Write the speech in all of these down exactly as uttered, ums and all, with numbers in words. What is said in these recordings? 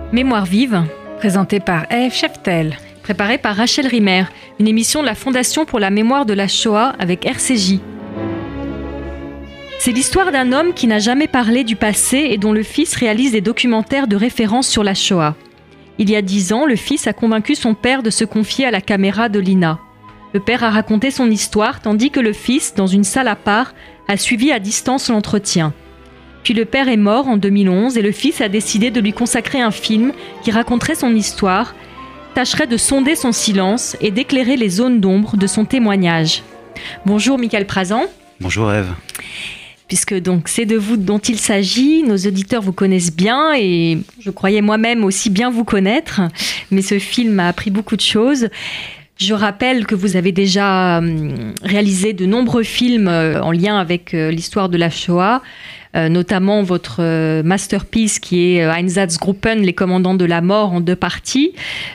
Mémoire vive, présentée par Ève Cheftel, préparée par Rachel Rimmer, une émission de la Fondation pour la mémoire de la Shoah avec R C J. C'est l'histoire d'un homme qui n'a jamais parlé du passé et dont le fils réalise des documentaires de référence sur la Shoah. Il y a dix ans, le fils a convaincu son père de se confier à la caméra de l'I N A. Le père a raconté son histoire, tandis que le fils, dans une salle à part, a suivi à distance l'entretien. Puis le père est mort en deux mille onze et le fils a décidé de lui consacrer un film qui raconterait son histoire, tâcherait de sonder son silence et d'éclairer les zones d'ombre de son témoignage. Bonjour Michael Prazan. Bonjour Ève. Puisque donc c'est de vous dont il s'agit, nos auditeurs vous connaissent bien et je croyais moi-même aussi bien vous connaître, mais ce film m'a appris beaucoup de choses. Je rappelle que vous avez déjà réalisé de nombreux films en lien avec l'histoire de la Shoah, notamment votre masterpiece qui est Einsatzgruppen, les commandants de la mort en deux parties,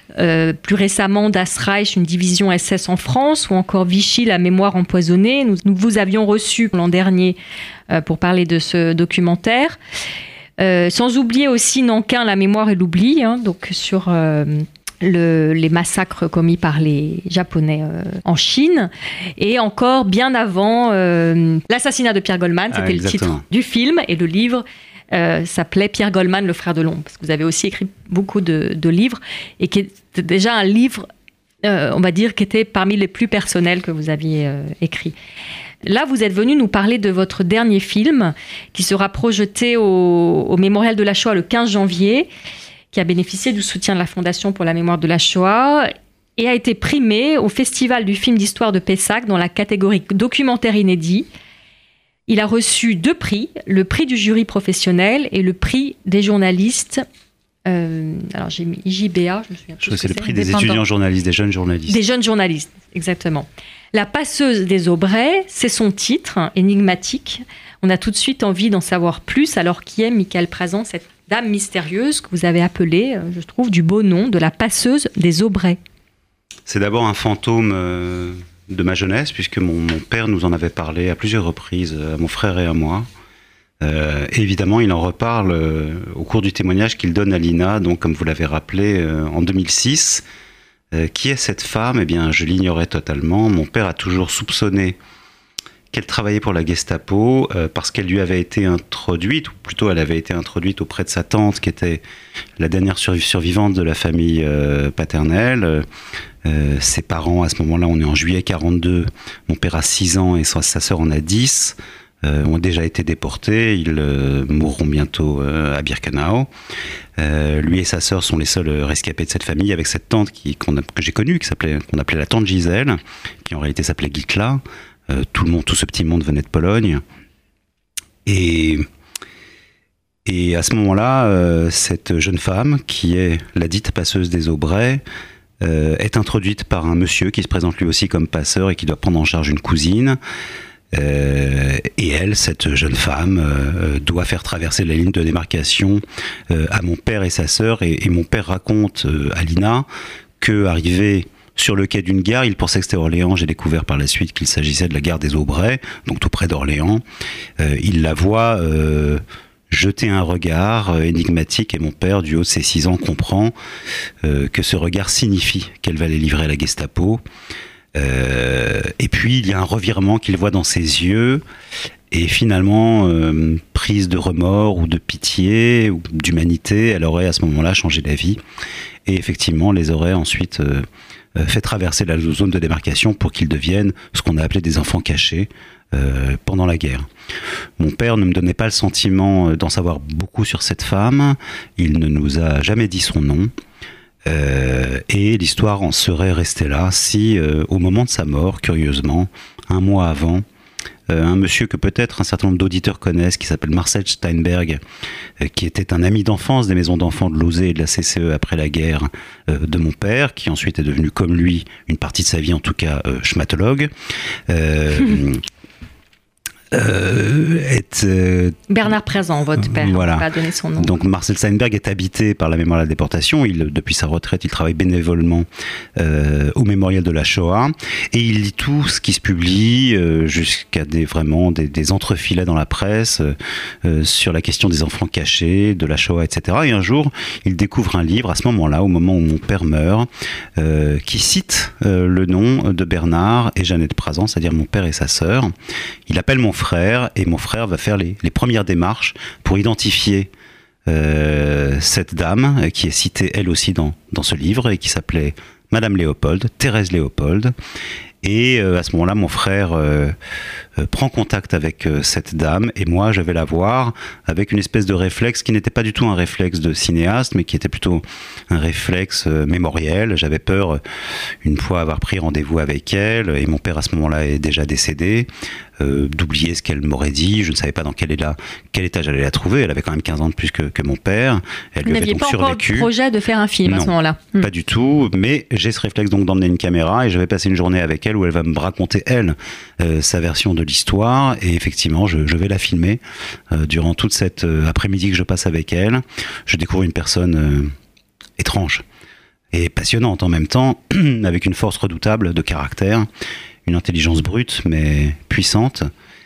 plus récemment Das Reich, une division S S en France, ou encore Vichy, la mémoire empoisonnée. Nous, nous vous avions reçu l'an dernier pour parler de ce documentaire. Euh, sans oublier aussi Nankin, la mémoire et l'oubli, hein, donc sur... Euh, Le, les massacres commis par les Japonais euh, en Chine, et encore bien avant euh, l'assassinat de Pierre Goldman, c'était ah, le titre du film, et le livre euh, s'appelait Pierre Goldman, le frère de l'ombre, parce que vous avez aussi écrit beaucoup de, de livres, et qui est déjà un livre, euh, on va dire, qui était parmi les plus personnels que vous aviez euh, écrit. Là, vous êtes venu nous parler de votre dernier film, qui sera projeté au, au Mémorial de la Shoah le quinze janvier, qui a bénéficié du soutien de la Fondation pour la mémoire de la Shoah et a été primé au Festival du film d'histoire de Pessac dans la catégorie documentaire inédit. Il a reçu deux prix, le prix du jury professionnel et le prix des journalistes. Euh, alors j'ai mis I J B A, je me souviens plus. Je crois que c'est le prix des étudiants journalistes, des jeunes journalistes. Des jeunes journalistes, exactement. La passeuse des Aubrais, c'est son titre, énigmatique. On a tout de suite envie d'en savoir plus. Alors qui est Michael Prazan, cette dame mystérieuse que vous avez appelée, je trouve, du beau nom de la passeuse des Aubrais? C'est d'abord un fantôme euh, de ma jeunesse, puisque mon, mon père nous en avait parlé à plusieurs reprises, à mon frère et à moi. Euh, évidemment, il en reparle euh, au cours du témoignage qu'il donne à l'I N A, donc comme vous l'avez rappelé, euh, en deux mille six. Euh, qui est cette femme? Eh bien, je l'ignorais totalement. Mon père a toujours soupçonné qu'elle travaillait pour la Gestapo euh, parce qu'elle lui avait été introduite, ou plutôt elle avait été introduite auprès de sa tante, qui était la dernière surv- survivante de la famille euh, paternelle. Euh, ses parents, à ce moment-là, on est en juillet quarante-deux, mon père a six ans et sa, sa sœur en a dix, euh, ont déjà été déportés, ils euh, mourront bientôt euh, à Birkenau. Euh, lui et sa sœur sont les seuls rescapés de cette famille, avec cette tante qui, qu'on a, que j'ai connue, qui s'appelait, qu'on appelait la tante Gisèle, qui en réalité s'appelait Gitla. Euh, tout le monde, tout ce petit monde venait de Pologne. Et, et à ce moment-là, euh, cette jeune femme, qui est la dite passeuse des Aubrais, euh, est introduite par un monsieur qui se présente lui aussi comme passeur et qui doit prendre en charge une cousine. Euh, et elle, cette jeune femme, euh, doit faire traverser la ligne de démarcation euh, à mon père et sa sœur. Et, et mon père raconte euh, à l'I N A que, arrivé sur le quai d'une gare, il pensait que c'était Orléans. J'ai découvert par la suite qu'il s'agissait de la gare des Aubrais, donc tout près d'Orléans. Euh, il la voit euh, jeter un regard euh, énigmatique, et mon père, du haut de ses six ans, comprend euh, que ce regard signifie qu'elle va les livrer à la Gestapo. Euh, et puis il y a un revirement qu'il voit dans ses yeux, et finalement, euh, prise de remords ou de pitié ou d'humanité, elle aurait à ce moment-là changé d'avis, et effectivement les aurait ensuite euh, fait traverser la zone de démarcation pour qu'ils deviennent ce qu'on a appelé des enfants cachés euh, pendant la guerre. Mon père ne me donnait pas le sentiment d'en savoir beaucoup sur cette femme, il ne nous a jamais dit son nom, euh, et l'histoire en serait restée là si, euh, au moment de sa mort, curieusement, un mois avant, Euh, un monsieur que peut-être un certain nombre d'auditeurs connaissent, qui s'appelle Marcel Steinberg, euh, qui était un ami d'enfance des maisons d'enfants de Lausée et de la C C E après la guerre euh, de mon père, qui ensuite est devenu, comme lui, une partie de sa vie en tout cas, euh, schmatologue. Euh, Euh, est, euh, Bernard Présent, votre père, voilà. on va pas donner son nom. Donc Marcel Steinberg est habité par la mémoire de la déportation. Il, depuis sa retraite, il travaille bénévolement euh, au mémorial de la Shoah et il lit tout ce qui se publie euh, jusqu'à des vraiment des, des entrefilets dans la presse euh, sur la question des enfants cachés, de la Shoah, et cetera. Et un jour, il découvre un livre à ce moment-là, au moment où mon père meurt, euh, qui cite euh, le nom de Bernard et Jeannette Présent, c'est-à-dire mon père et sa sœur. Il appelle mon frère frère et mon frère va faire les, les premières démarches pour identifier euh, cette dame qui est citée elle aussi dans, dans ce livre et qui s'appelait Madame Léopold, Thérèse Léopold. Et euh, à ce moment-là, mon frère euh, euh, prend contact avec euh, cette dame et moi, je vais la voir avec une espèce de réflexe qui n'était pas du tout un réflexe de cinéaste, mais qui était plutôt un réflexe euh, mémoriel. J'avais peur, euh, une fois avoir pris rendez-vous avec elle, et mon père à ce moment-là est déjà décédé, euh, d'oublier ce qu'elle m'aurait dit. Je ne savais pas dans quel état, quel état j'allais la trouver. Elle avait quand même quinze ans de plus que, que mon père. Elle Vous lui avait n'aviez donc pas survécu. encore de projet de faire un film non, à ce moment-là? Pas du tout, mais j'ai ce réflexe donc d'emmener une caméra et je vais passer une journée avec elle où elle va me raconter, elle, euh, sa version de l'histoire. Et effectivement, je, je vais la filmer euh, durant toute cette euh, après-midi que je passe avec elle. Je découvre une personne euh, étrange et passionnante en même temps, avec une force redoutable de caractère, une intelligence brute mais puissante.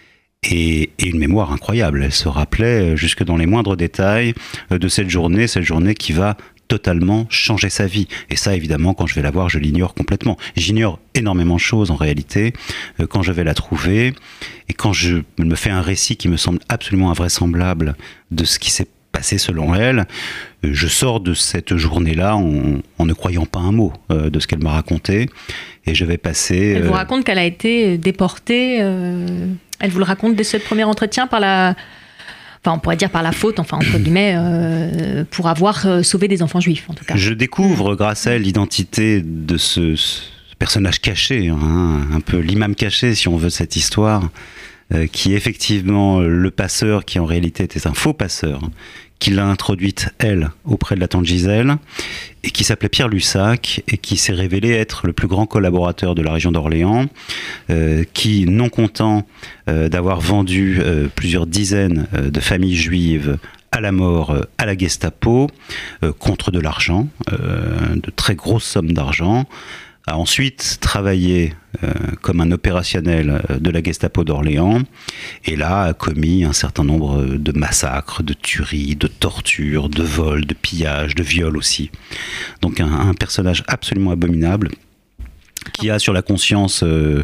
Et, et une mémoire incroyable. Elle se rappelait jusque dans les moindres détails de cette journée, cette journée qui va totalement changer sa vie. Et ça, évidemment, quand je vais la voir, je l'ignore complètement. J'ignore énormément de choses en réalité quand je vais la trouver. Et quand je me fais un récit qui me semble absolument invraisemblable de ce qui s'est passé selon elle, je sors de cette journée-là en, en ne croyant pas un mot euh, de ce qu'elle m'a raconté. Et je vais passer... Elle euh... vous raconte qu'elle a été déportée. Euh... Elle vous le raconte dès ce premier entretien par la... Enfin, on pourrait dire par la faute, enfin, entre guillemets, euh, pour avoir euh, sauvé des enfants juifs, en tout cas. Je découvre, grâce à elle, l'identité de ce, ce personnage caché, hein, un peu l'imam caché, si on veut, cette histoire, euh, qui est effectivement le passeur, qui en réalité était un faux passeur, qui l'a introduite, elle, auprès de la tante Gisèle, et qui s'appelait Pierre Lussac, et qui s'est révélé être le plus grand collaborateur de la région d'Orléans, euh, qui, non content euh, d'avoir vendu euh, plusieurs dizaines euh, de familles juives à la mort, euh, à la Gestapo, euh, contre de l'argent, euh, de très grosses sommes d'argent, a ensuite travaillé euh, comme un opérationnel de la Gestapo d'Orléans et là a commis un certain nombre de massacres, de tueries, de tortures, de vols, de pillages, de viols aussi. Donc un, un personnage absolument abominable qui a sur la conscience euh,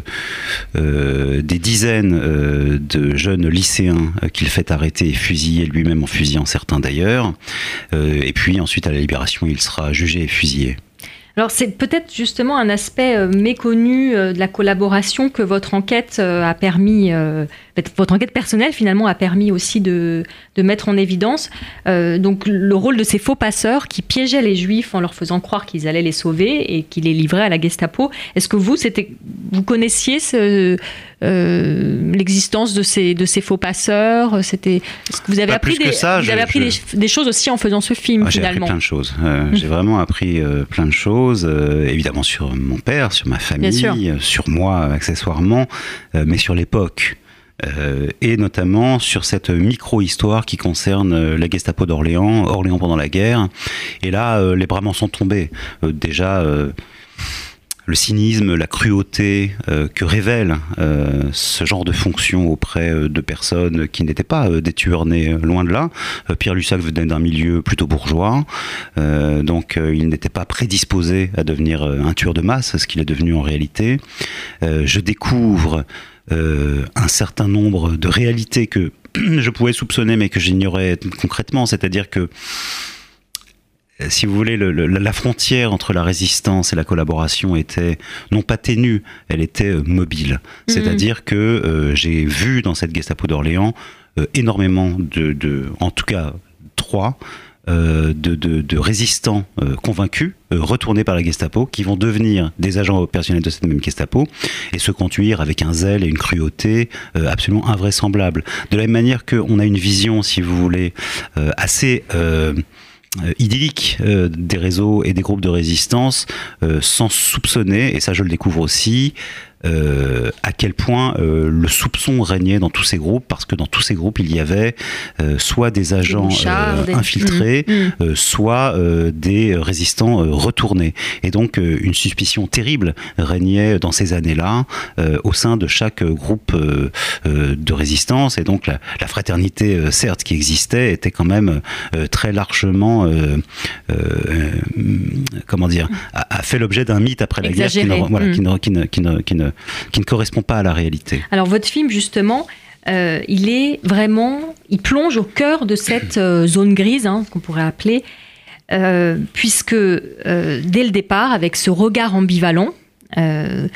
euh, des dizaines euh, de jeunes lycéens euh, qu'il fait arrêter et fusiller, lui-même en fusillant certains d'ailleurs. Euh, et puis ensuite à la Libération, il sera jugé et fusillé. Alors c'est peut-être justement un aspect euh, méconnu euh, de la collaboration que votre enquête euh, a permis, euh, votre enquête personnelle finalement a permis aussi de, de mettre en évidence. Euh, donc le rôle de ces faux passeurs qui piégeaient les Juifs en leur faisant croire qu'ils allaient les sauver et qui les livraient à la Gestapo. Est-ce que vous, c'était, vous connaissiez ce, euh, l'existence de ces, de ces faux passeurs? C'était, est-ce que vous avez Pas appris, des, ça, vous je, avez appris je... Des, des choses aussi en faisant ce film ah, finalement? J'ai appris plein de choses. Euh, j'ai vraiment appris euh, plein de choses. Euh, évidemment sur mon père, sur ma famille, sur moi accessoirement, euh, mais sur l'époque. Euh, et notamment sur cette micro-histoire qui concerne euh, la Gestapo d'Orléans, Orléans pendant la guerre. Et là, euh, les bras m'en sont tombés. Euh, déjà... Euh, le cynisme, la cruauté euh, que révèle euh, ce genre de fonction auprès euh, de personnes qui n'étaient pas euh, des tueurs nés, euh, loin de là. Euh, Pierre Lussac venait d'un milieu plutôt bourgeois, euh, donc euh, il n'était pas prédisposé à devenir euh, un tueur de masse, ce qu'il est devenu en réalité. Euh, je découvre euh, un certain nombre de réalités que je pouvais soupçonner mais que j'ignorais concrètement, c'est-à-dire que si vous voulez, le, le, la frontière entre la résistance et la collaboration était non pas ténue, elle était euh, mobile. Mmh. C'est-à-dire que euh, j'ai vu dans cette Gestapo d'Orléans euh, énormément de, de, en tout cas trois, euh, de, de, de résistants euh, convaincus, euh, retournés par la Gestapo, qui vont devenir des agents opérationnels de cette même Gestapo et se conduire avec un zèle et une cruauté euh, absolument invraisemblables. De la même manière qu'on a une vision, si vous voulez, euh, assez... Euh, Euh, idyllique euh, des réseaux et des groupes de résistance euh, sans soupçonner, et ça je le découvre aussi, euh, à quel point euh, le soupçon régnait dans tous ces groupes, parce que dans tous ces groupes, il y avait euh, soit des agents des euh, des... infiltrés, mmh. euh, soit euh, des résistants euh, retournés. Et donc, euh, une suspicion terrible régnait dans ces années-là euh, au sein de chaque groupe euh, euh, de résistance. Et donc, la, la fraternité, euh, certes, qui existait, était quand même euh, très largement, euh, euh, comment dire, a, a fait l'objet d'un mythe après la Exagéré. guerre qui ne, voilà, mmh. qui, ne, qui, ne, qui, ne, qui, ne, qui ne correspond pas à la réalité. Alors, votre film, justement, euh, il est vraiment, il plonge au cœur de cette euh, zone grise, hein, qu'on pourrait appeler, euh, puisque euh, dès le départ, avec ce regard ambivalent euh,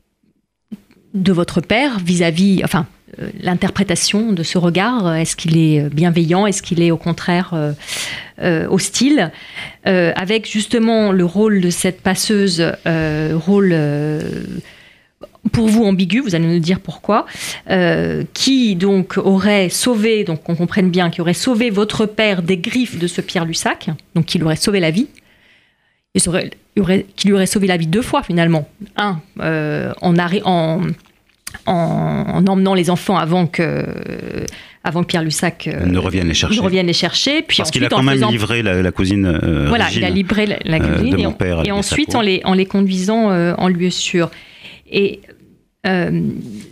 de votre père vis-à-vis, enfin, euh, l'interprétation de ce regard, est-ce qu'il est bienveillant, est-ce qu'il est au contraire euh, euh, hostile, euh, avec justement le rôle de cette passeuse, euh, rôle euh, pour vous ambigu, vous allez nous dire pourquoi, euh, qui donc aurait sauvé, donc qu'on comprenne bien, qui aurait sauvé votre père des griffes de ce Pierre Lussac, donc qui lui aurait sauvé la vie, et aurait, aurait, qui lui aurait sauvé la vie deux fois finalement. Un, euh, en, arri- en, en, en emmenant les enfants avant que, avant que Pierre Lussac euh, ne revienne les chercher. Ne revienne les chercher puis Parce ensuite, qu'il a quand même faisant... livré la, la cousine euh, Voilà, Régine, il a livré la, la cousine euh, de et, mon père et ensuite en les, en les conduisant euh, en lieu sûr. Et euh,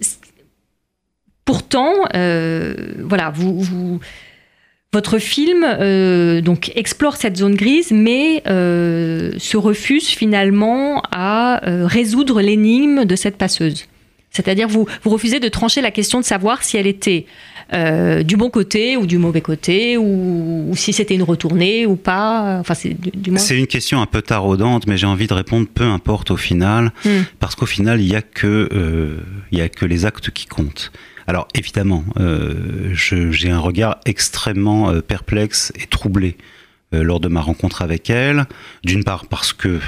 pourtant, euh, voilà, vous, vous, votre film euh, donc explore cette zone grise, mais euh, se refuse finalement à euh, résoudre l'énigme de cette passeuse. C'est-à-dire, vous, vous refusez de trancher la question de savoir si elle était euh, du bon côté ou du mauvais côté, ou, ou si c'était une retournée ou pas. Enfin, c'est du, du moins... C'est une question un peu taraudante, mais j'ai envie de répondre peu importe au final, mm. parce qu'au final, il n'y a que, euh, il y a que les actes qui comptent. Alors évidemment, euh, je, j'ai un regard extrêmement euh, perplexe et troublé euh, lors de ma rencontre avec elle. D'une part parce que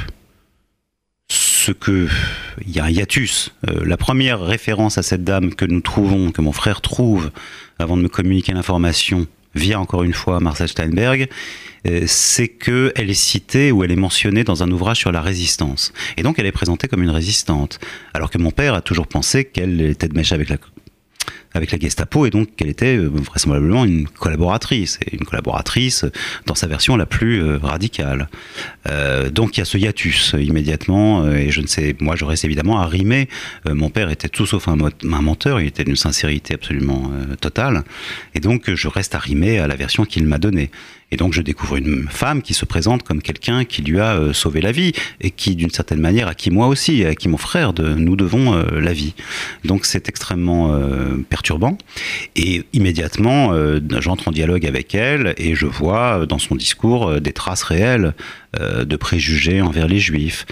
ce que il y a un hiatus. Euh, la première référence à cette dame que nous trouvons, que mon frère trouve avant de me communiquer l'information via encore une fois Marcel Steinberg, euh, c'est que elle est citée ou elle est mentionnée dans un ouvrage sur la résistance. Et donc elle est présentée comme une résistante, alors que mon père a toujours pensé qu'elle était de mèche avec la avec la Gestapo, et donc qu'elle était euh, vraisemblablement une collaboratrice, et une collaboratrice dans sa version la plus euh, radicale. Euh, donc il y a ce hiatus euh, immédiatement, euh, et je ne sais, moi je reste évidemment à rimer. Euh, mon père était tout sauf un, un menteur, il était d'une sincérité absolument euh, totale, et donc je reste à rimer à la version qu'il m'a donnée. Et donc je découvre une femme qui se présente comme quelqu'un qui lui a euh, sauvé la vie, et qui d'une certaine manière, à qui moi aussi, à qui mon frère, de, nous devons euh, la vie. Donc c'est extrêmement euh, perturbant, et immédiatement euh, j'entre en dialogue avec elle, et je vois dans son discours euh, des traces réelles euh, de préjugés envers les juifs.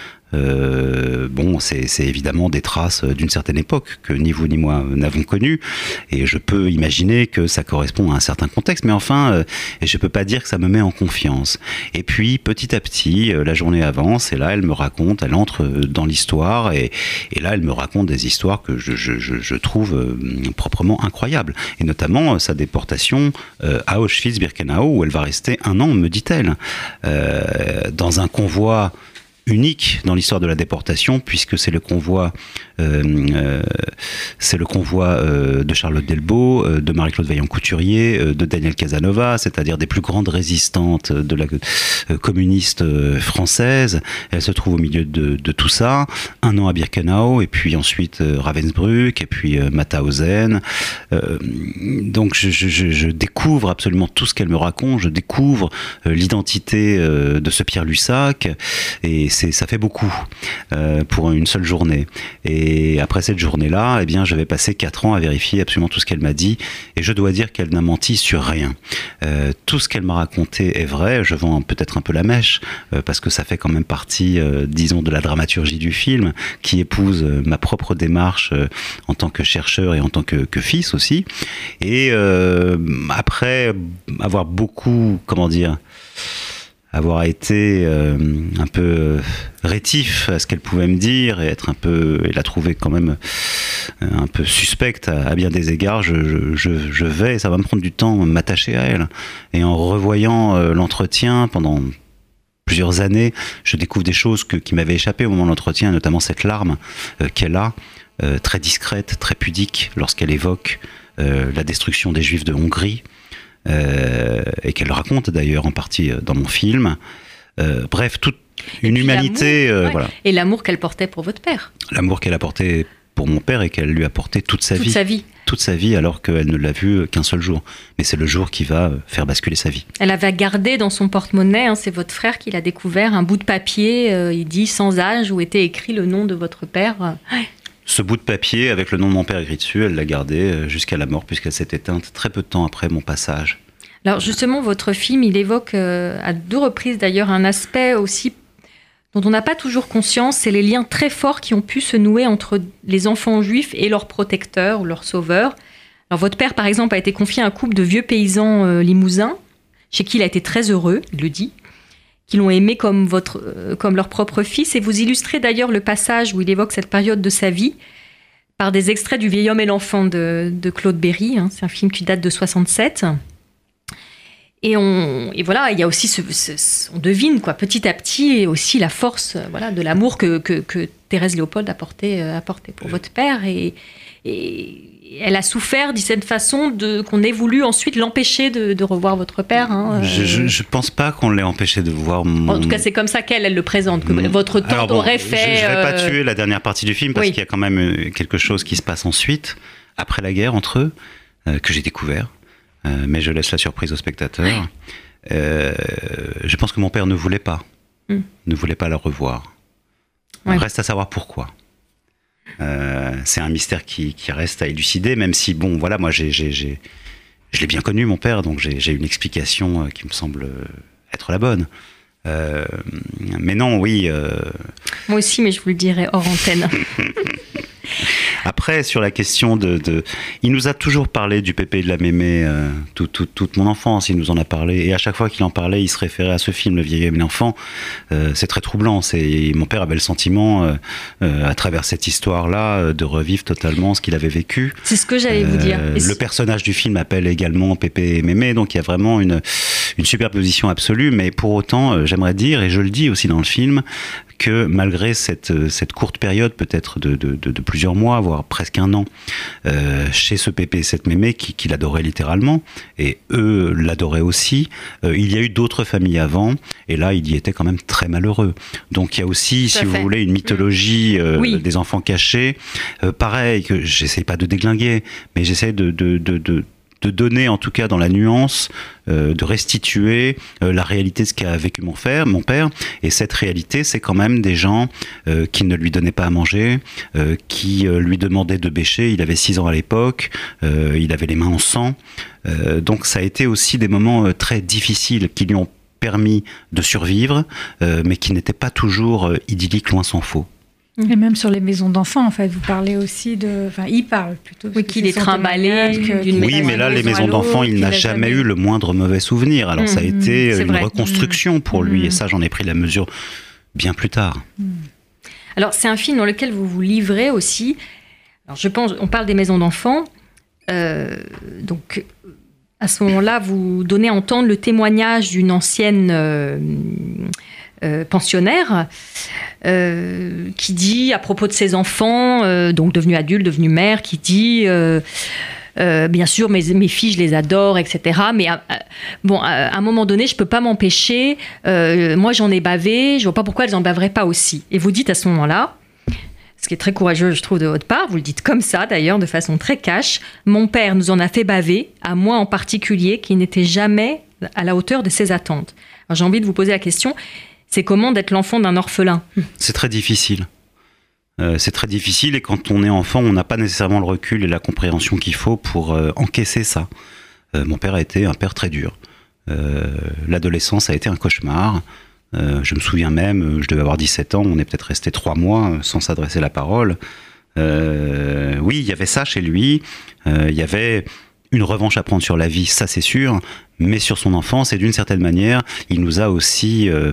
Euh, bon, c'est, c'est évidemment des traces d'une certaine époque que ni vous ni moi n'avons connues, et je peux imaginer que ça correspond à un certain contexte, mais enfin, euh, je peux pas dire que ça me met en confiance. Et puis, petit à petit, euh, la journée avance, et là, elle me raconte, elle entre dans l'histoire, et, et là, elle me raconte des histoires que je, je, je, je trouve euh, proprement incroyables, et notamment euh, sa déportation euh, à Auschwitz-Birkenau, où elle va rester un an, me dit-elle, euh, dans un convoi unique dans l'histoire de la déportation, puisque c'est le convoi, euh, euh, c'est le convoi euh, de Charlotte Delbo, euh, de Marie-Claude Vaillant-Couturier, euh, de Daniel Casanova, c'est-à-dire des plus grandes résistantes de la euh, communiste euh, française. Elle se trouve au milieu de, de tout ça. Un an à Birkenau, et puis ensuite euh, Ravensbrück, et puis euh, Mauthausen. Euh, donc je, je, je découvre absolument tout ce qu'elle me raconte. Je découvre euh, l'identité euh, de ce Pierre Lussac, et C'est, ça fait beaucoup euh, pour une seule journée. Et après cette journée-là, eh bien, je vais passer quatre ans à vérifier absolument tout ce qu'elle m'a dit. Et je dois dire qu'elle n'a menti sur rien. Euh, tout ce qu'elle m'a raconté est vrai. Je vends peut-être un peu la mèche, euh, parce que ça fait quand même partie, euh, disons, de la dramaturgie du film, qui épouse euh, ma propre démarche euh, en tant que chercheur et en tant que, que fils aussi. Et euh, après avoir beaucoup, comment dire... avoir été euh, un peu rétif à ce qu'elle pouvait me dire, et être un peu, et la trouver quand même un peu suspecte à, à bien des égards, je, je, je vais, ça va me prendre du temps, m'attacher à elle. Et en revoyant euh, l'entretien pendant plusieurs années, je découvre des choses que, qui m'avaient échappé au moment de l'entretien, notamment cette larme euh, qu'elle a euh, très discrète, très pudique, lorsqu'elle évoque euh, la destruction des Juifs de Hongrie, euh, et qu'elle raconte d'ailleurs en partie dans mon film. Euh, bref, toute une humanité. Euh, ouais. voilà. Et l'amour qu'elle portait pour votre père. L'amour qu'elle a porté pour mon père et qu'elle lui a porté toute sa toute vie. Sa vie. Toute sa vie, alors qu'elle ne l'a vu qu'un seul jour. Mais c'est le jour qui va faire basculer sa vie. Elle avait gardé dans son porte-monnaie, hein, c'est votre frère qui l'a découvert, un bout de papier, euh, il dit sans âge, où était écrit le nom de votre père. Ouais. Ce bout de papier, avec le nom de mon père écrit dessus, elle l'a gardé jusqu'à la mort, puisqu'elle s'est éteinte très peu de temps après mon passage. Alors justement, votre film, il évoque euh, à deux reprises d'ailleurs un aspect aussi dont on n'a pas toujours conscience, c'est les liens très forts qui ont pu se nouer entre les enfants juifs et leurs protecteurs ou leurs sauveurs. Alors votre père, par exemple, a été confié à un couple de vieux paysans euh, limousins, chez qui il a été très heureux, il le dit, qui l'ont aimé comme, votre, euh, comme leur propre fils. Et vous illustrez d'ailleurs le passage où il évoque cette période de sa vie par des extraits du Vieil homme et l'enfant de, de Claude Berry. Hein, c'est un film qui date de soixante-sept. Et, on, et voilà, il y a aussi, ce, ce, on devine quoi, petit à petit, et aussi la force voilà, de l'amour que, que, que Thérèse Léopold a porté, a porté pour votre père. Et, et elle a souffert d'une certaine façon de, qu'on ait voulu ensuite l'empêcher de, de revoir votre père. Hein. Je ne pense pas qu'on l'ait empêché de voir mon... En tout cas, c'est comme ça qu'elle elle le présente, que mon... votre tante bon, aurait fait... Je ne vais pas euh... tuer la dernière partie du film, parce oui. qu'il y a quand même quelque chose qui se passe ensuite, après la guerre, entre eux, euh, que j'ai découvert. Euh, mais je laisse la surprise au spectateur. Euh, je pense que mon père ne voulait pas, mm. ne voulait pas la revoir. Ouais. Reste à savoir pourquoi. Euh, c'est un mystère qui, qui reste à élucider, même si, bon, voilà, moi, j'ai, j'ai, j'ai, je l'ai bien connu, mon père, donc j'ai, j'ai une explication qui me semble être la bonne. Euh, mais non, oui. Euh... Moi aussi, mais je vous le dirai hors antenne. Après, sur la question de, de... Il nous a toujours parlé du Pépé et de la Mémé euh, tout, tout, toute mon enfance, il nous en a parlé. Et à chaque fois qu'il en parlait, il se référait à ce film, Le Vieil homme et l'enfant. Euh, c'est très troublant. C'est... Mon père avait le sentiment, euh, euh, à travers cette histoire-là, de revivre totalement ce qu'il avait vécu. C'est ce que j'allais euh, vous dire. Et le personnage du film appelle également Pépé et Mémé, donc il y a vraiment une, une superposition absolue. Mais pour autant, j'aimerais dire, et je le dis aussi dans le film, que malgré cette, cette courte période, peut-être de, de, de, de plusieurs mois, voire presque un an, euh, chez ce Pépé et cette Mémé, qui, qui l'adoraient littéralement, et eux l'adoraient aussi, euh, il y a eu d'autres familles avant, et là, il y était quand même très malheureux. Donc il y a aussi, si vous voulez, une mythologie euh, oui. des enfants cachés. Euh, pareil, que j'essaie pas de déglinguer, mais j'essaie de... de, de, de de donner, en tout cas dans la nuance, euh, de restituer euh, la réalité de ce qu'a vécu mon père, mon père. Et cette réalité, c'est quand même des gens euh, qui ne lui donnaient pas à manger, euh, qui euh, lui demandaient de bêcher. Il avait six ans à l'époque, euh, il avait les mains en sang. Euh, donc ça a été aussi des moments euh, très difficiles qui lui ont permis de survivre, euh, mais qui n'étaient pas toujours euh, idylliques, loin s'en faut. Et même sur les maisons d'enfants, en fait, vous parlez aussi de... Enfin, il parle plutôt. Oui, qu'il est trimballé. Oui, mais là, les maisons d'enfants, il n'a jamais eu le moindre mauvais souvenir. Alors, mmh, ça a été une vrai. reconstruction mmh. pour lui. Et ça, j'en ai pris la mesure bien plus tard. Mmh. Alors, c'est un film dans lequel vous vous livrez aussi. Alors, je pense, on parle des maisons d'enfants. Euh, donc, à ce moment-là, vous donnez à entendre le témoignage d'une ancienne... Euh, Euh, pensionnaire euh, qui dit à propos de ses enfants, euh, donc devenus adultes, devenus mères, qui dit euh, euh, bien sûr mes, mes filles je les adore, et cetera. Mais à, à, bon, à, à un moment donné je peux pas m'empêcher. Euh, moi j'en ai bavé, je vois pas pourquoi elles en baveraient pas aussi. Et vous dites à ce moment-là, ce qui est très courageux je trouve de votre part, vous le dites comme ça d'ailleurs de façon très cash. Mon père nous en a fait baver, à moi en particulier, qui n'était jamais à la hauteur de ses attentes. Alors j'ai envie de vous poser la question. C'est comment d'être l'enfant d'un orphelin ? C'est très difficile. Euh, c'est très difficile et quand on est enfant, on n'a pas nécessairement le recul et la compréhension qu'il faut pour euh, encaisser ça. Euh, mon père a été un père très dur. Euh, l'adolescence a été un cauchemar. Euh, je me souviens même, je devais avoir dix-sept ans, on est peut-être resté trois mois sans s'adresser la parole. Euh, oui, il y avait ça chez lui. Euh, il y avait une revanche à prendre sur la vie, ça c'est sûr, mais sur son enfance et d'une certaine manière, il nous a aussi... Euh,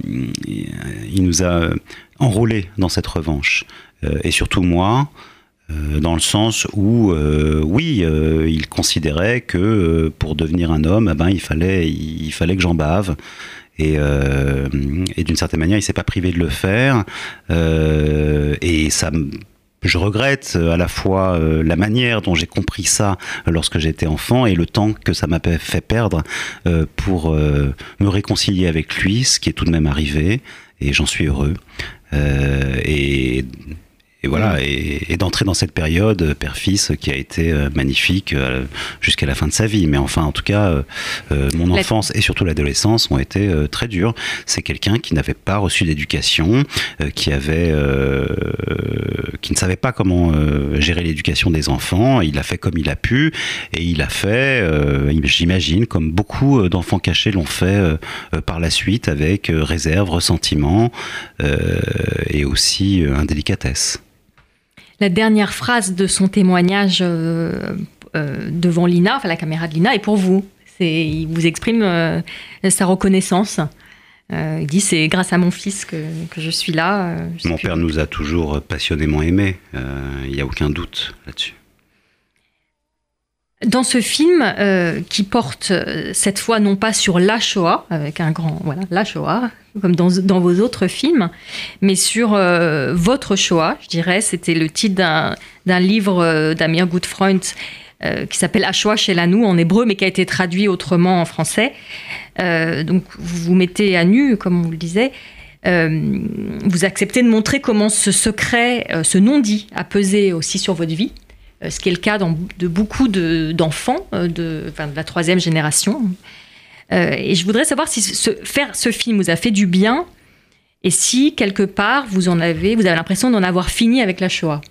il nous a enrôlés dans cette revanche. Euh, et surtout moi, euh, dans le sens où, euh, oui, euh, il considérait que euh, pour devenir un homme, eh ben, il, fallait, il fallait que j'en bave. Et, euh, et d'une certaine manière, il ne s'est pas privé de le faire. Euh, et ça je regrette à la fois euh, la manière dont j'ai compris ça lorsque j'étais enfant et le temps que ça m'a fait perdre euh, pour euh, me réconcilier avec lui, ce qui est tout de même arrivé, et j'en suis heureux. Euh, et... Et voilà, et, et d'entrer dans cette période père-fils qui a été euh, magnifique euh, jusqu'à la fin de sa vie. Mais enfin, en tout cas, euh, mon enfance et surtout l'adolescence ont été euh, très dures. C'est quelqu'un qui n'avait pas reçu d'éducation, euh, qui avait, euh, qui ne savait pas comment euh, gérer l'éducation des enfants. Il a fait comme il a pu, et il a fait, euh, j'imagine, comme beaucoup d'enfants cachés l'ont fait euh, par la suite, avec euh, réserve, ressentiment euh, et aussi euh, indélicatesse. La dernière phrase de son témoignage euh, euh, devant Lina, enfin la caméra de Lina, est pour vous. C'est, il vous exprime euh, sa reconnaissance. Euh, il dit « c'est grâce à mon fils que, que je suis là ». Euh, mon père nous a toujours passionnément aimés, il euh, n'y a aucun doute là-dessus. Dans ce film, euh, qui porte cette fois non pas sur la Shoah, avec un grand, voilà, la Shoah, comme dans, dans vos autres films, mais sur euh, votre Shoah, je dirais. C'était le titre d'un, d'un livre euh, d'Amir Gutfreund euh, qui s'appelle Shoah Shelanu en hébreu, mais qui a été traduit autrement en français. Euh, donc vous vous mettez à nu, comme on le disait. Euh, vous acceptez de montrer comment ce secret, euh, ce non-dit, a pesé aussi sur votre vie. Ce qui est le cas dans, de beaucoup de, d'enfants de, enfin, de la troisième génération. Euh, et je voudrais savoir si ce, faire ce film vous a fait du bien et si, quelque part, vous, en avez, vous avez l'impression d'en avoir fini avec la Shoah.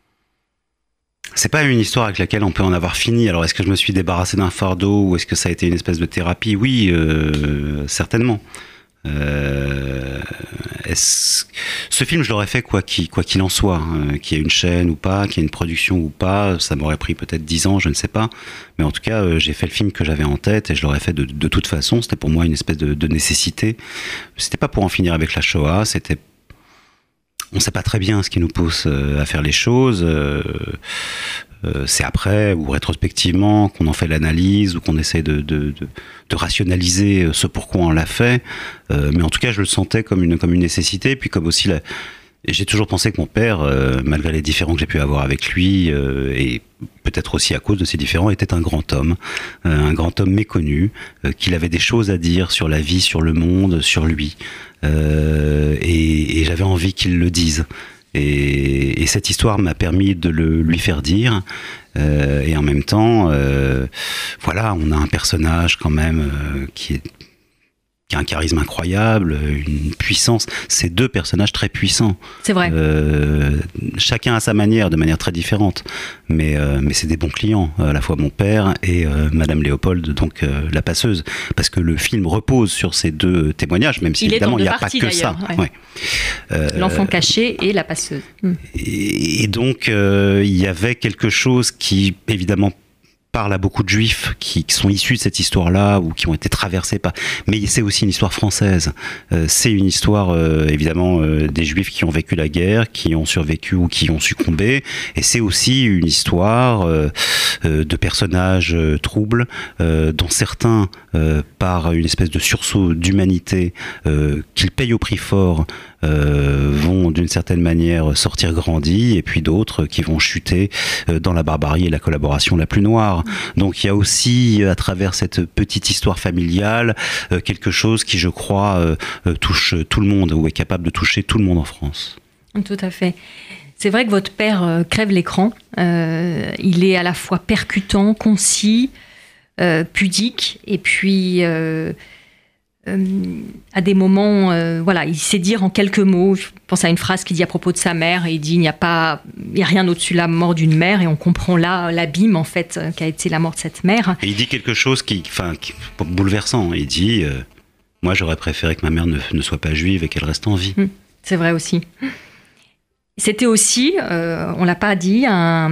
C'est pas une histoire avec laquelle on peut en avoir fini. Alors, est-ce que je me suis débarrassé d'un fardeau ou est-ce que ça a été une espèce de thérapie ? Oui, euh, certainement. Euh, est-ce... Ce film, je l'aurais fait quoi qu'il, quoi qu'il en soit, hein, qu'il y ait une chaîne ou pas, qu'il y ait une production ou pas, ça m'aurait pris peut-être dix ans, je ne sais pas. Mais en tout cas, euh, j'ai fait le film que j'avais en tête et je l'aurais fait de, de toute façon. C'était pour moi une espèce de, de nécessité. C'était pas pour en finir avec la Shoah, c'était... On ne sait pas très bien ce qui nous pousse euh, à faire les choses. Euh, euh, c'est après ou rétrospectivement qu'on en fait l'analyse ou qu'on essaie de, de, de, de rationaliser ce pourquoi on l'a fait. Euh, mais en tout cas, je le sentais comme une, comme une nécessité. Puis comme aussi, la... j'ai toujours pensé que mon père, euh, malgré les différends que j'ai pu avoir avec lui, euh, et peut-être aussi à cause de ces différends, était un grand homme, euh, un grand homme méconnu, euh, qu'il avait des choses à dire sur la vie, sur le monde, sur lui. Euh, et, et j'avais envie qu'il le dise. Et, et cette histoire m'a permis de le lui faire dire. Euh, et en même temps, euh, voilà, on a un personnage quand même euh, qui est qui a un charisme incroyable, une puissance. C'est deux personnages très puissants. C'est vrai. Euh, chacun à sa manière, de manière très différente. Mais, euh, mais c'est des bons clients, à la fois mon père et euh, Madame Léopold, donc euh, la passeuse. Parce que le film repose sur ces deux témoignages, même si il évidemment il n'y a pas que ça. Ouais. Ouais. Euh, L'enfant caché et la passeuse. Mm. Et, et donc, euh, il y avait quelque chose qui, évidemment, parle à beaucoup de juifs qui, qui sont issus de cette histoire-là ou qui ont été traversés par... Mais c'est aussi une histoire française. Euh, c'est une histoire, euh, évidemment, euh, des juifs qui ont vécu la guerre, qui ont survécu ou qui ont succombé. Et c'est aussi une histoire euh, euh, de personnages euh, troubles, euh, dont certains, euh, par une espèce de sursaut d'humanité euh, qu'ils payent au prix fort, Euh, vont d'une certaine manière sortir grandis, et puis d'autres qui vont chuter euh, dans la barbarie et la collaboration la plus noire. Donc il y a aussi à travers cette petite histoire familiale euh, quelque chose qui, je crois, euh, euh, touche tout le monde ou est capable de toucher tout le monde en France. Tout à fait. C'est vrai que votre père euh, crève l'écran. Euh, il est à la fois percutant, concis, euh, pudique, et puis euh, Euh, à des moments, euh, voilà, il sait dire en quelques mots. Je pense à une phrase qu'il dit à propos de sa mère, et il dit il n'y a pas, il y a rien au-dessus de la mort d'une mère, et on comprend là l'abîme en fait qu'a été la mort de cette mère. Et il dit quelque chose qui, enfin, qui est bouleversant. Il dit, euh, moi j'aurais préféré que ma mère ne, ne soit pas juive et qu'elle reste en vie. Mmh, c'est vrai aussi. C'était aussi, euh, on l'a pas dit, un,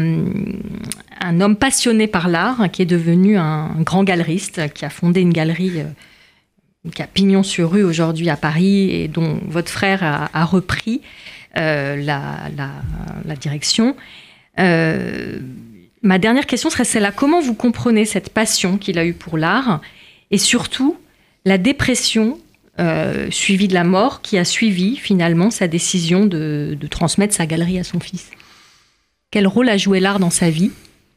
un homme passionné par l'art qui est devenu un grand galeriste, qui a fondé une galerie. Euh, qui a pignon sur rue aujourd'hui à Paris et dont votre frère a, a repris euh, la, la, la direction. Euh, ma dernière question serait celle-là. Comment vous comprenez cette passion qu'il a eue pour l'art et surtout la dépression euh, suivie de la mort qui a suivi finalement sa décision de, de transmettre sa galerie à son fils ? Quel rôle a joué l'art dans sa vie ?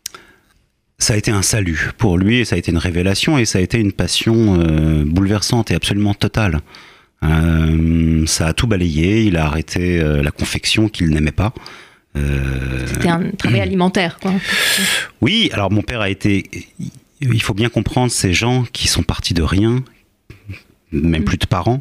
Ça a été un salut pour lui, et ça a été une révélation, et ça a été une passion euh, bouleversante et absolument totale. Euh, ça a tout balayé, il a arrêté euh, la confection qu'il n'aimait pas. Euh... C'était un travail alimentaire, quoi. Oui, alors mon père a été... Il faut bien comprendre ces gens qui sont partis de rien, même mmh. plus de parents,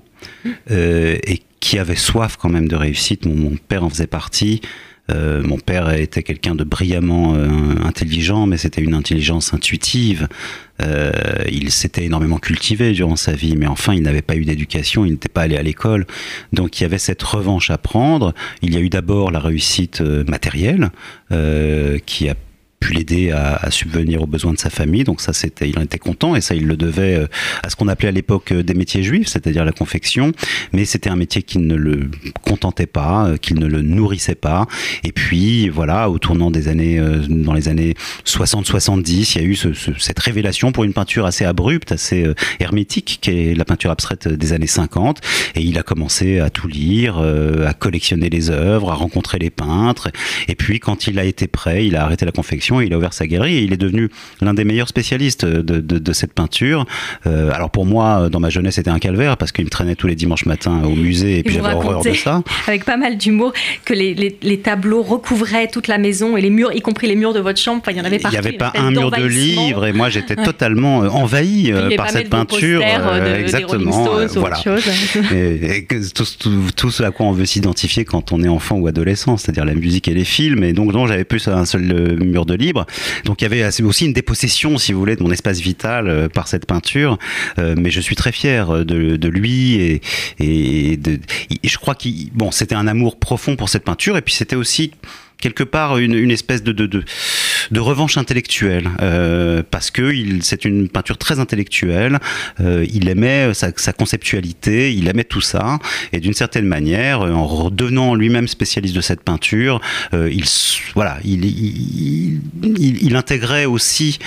euh, et qui avaient soif quand même de réussite. Mon, mon père en faisait partie. Euh, mon père était quelqu'un de brillamment euh, intelligent, mais c'était une intelligence intuitive. Euh, il s'était énormément cultivé durant sa vie, mais enfin, il n'avait pas eu d'éducation, il n'était pas allé à l'école. Donc, il y avait cette revanche à prendre. Il y a eu d'abord la réussite euh, matérielle, euh, qui a pu l'aider à, à subvenir aux besoins de sa famille, donc ça c'était, il en était content, et ça il le devait à ce qu'on appelait à l'époque des métiers juifs, c'est-à-dire la confection, mais c'était un métier qui ne le contentait pas, qui ne le nourrissait pas, et puis voilà, au tournant des années, dans les années soixante soixante-dix, il y a eu ce, ce, cette révélation pour une peinture assez abrupte, assez hermétique, qui est la peinture abstraite des années cinquante, et il a commencé à tout lire, à collectionner les œuvres, à rencontrer les peintres, et puis quand il a été prêt, il a arrêté la confection, il a ouvert sa galerie et il est devenu l'un des meilleurs spécialistes de, de, de cette peinture. Euh, alors pour moi, dans ma jeunesse, c'était un calvaire parce qu'il me traînait tous les dimanches matins au musée et, et puis j'avais horreur de ça. Avec pas mal d'humour, que les, les, les tableaux recouvraient toute la maison et les murs, y compris les murs de votre chambre, enfin, il y en avait partout. Il n'y avait pas un mur de livres et moi j'étais totalement euh, envahi euh, par cette peinture. Euh, de, exactement. Euh, voilà. et, et que, tout, tout, tout ce à quoi on veut s'identifier quand on est enfant ou adolescent, c'est-à-dire la musique et les films. Et donc, donc j'avais plus un seul euh, mur de libre. Donc il y avait aussi une dépossession, si vous voulez, de mon espace vital euh, par cette peinture. Euh, mais je suis très fier de, de lui et, et, de, et je crois qu'il, bon, c'était un amour profond pour cette peinture et puis c'était aussi quelque part une, une espèce de, de, de, de revanche intellectuelle euh, parce que il, c'est une peinture très intellectuelle, euh, il aimait sa, sa conceptualité, il aimait tout ça et d'une certaine manière en redevenant lui-même spécialiste de cette peinture, euh, il, voilà, il, il, il, il intégrait aussi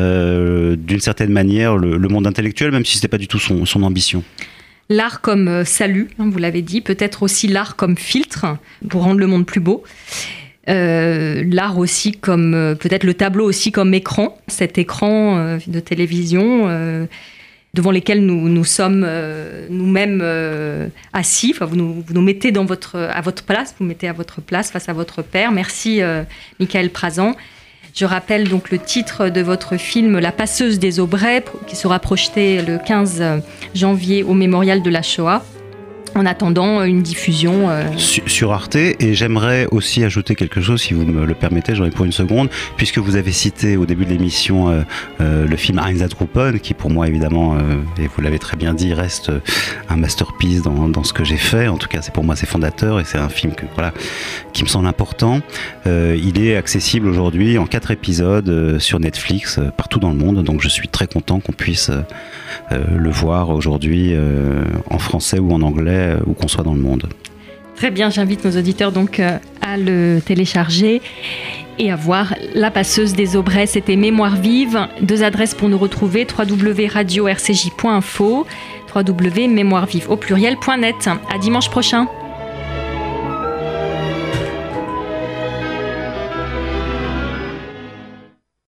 euh, d'une certaine manière le, le monde intellectuel, même si c'était pas du tout son, son ambition. L'art comme salut, hein, vous l'avez dit, peut-être aussi l'art comme filtre pour rendre le monde plus beau. Euh, l'art aussi comme, euh, peut-être le tableau aussi comme écran, cet écran euh, de télévision euh, devant lesquels nous, nous sommes euh, nous-mêmes euh, assis. Enfin, vous, nous, vous nous mettez dans votre, à votre place, vous mettez à votre place face à votre père. Merci euh, Michael Prazan. Je rappelle donc le titre de votre film La passeuse des Aubrais, qui sera projeté le quinze janvier au Mémorial de la Shoah. En attendant une diffusion euh... sur, sur Arte. Et j'aimerais aussi ajouter quelque chose, si vous me le permettez, j'en ai pour une seconde, puisque vous avez cité au début de l'émission euh, euh, le film Einsatzgruppen, qui pour moi évidemment, euh, et vous l'avez très bien dit, reste un masterpiece dans, dans ce que j'ai fait. En tout cas, c'est pour moi c'est fondateur et c'est un film que, voilà, qui me semble important. Euh, il est accessible aujourd'hui en quatre épisodes euh, sur Netflix, euh, partout dans le monde. Donc je suis très content qu'on puisse euh, euh, le voir aujourd'hui euh, en français ou en anglais, où qu'on soit dans le monde. Très bien, j'invite nos auditeurs donc à le télécharger et à voir La passeuse des Aubrais. C'était Mémoire vive. Deux adresses pour nous retrouver, w w w point radio r c j point info, w w w point mémoire vive au pluriel point net. À dimanche prochain.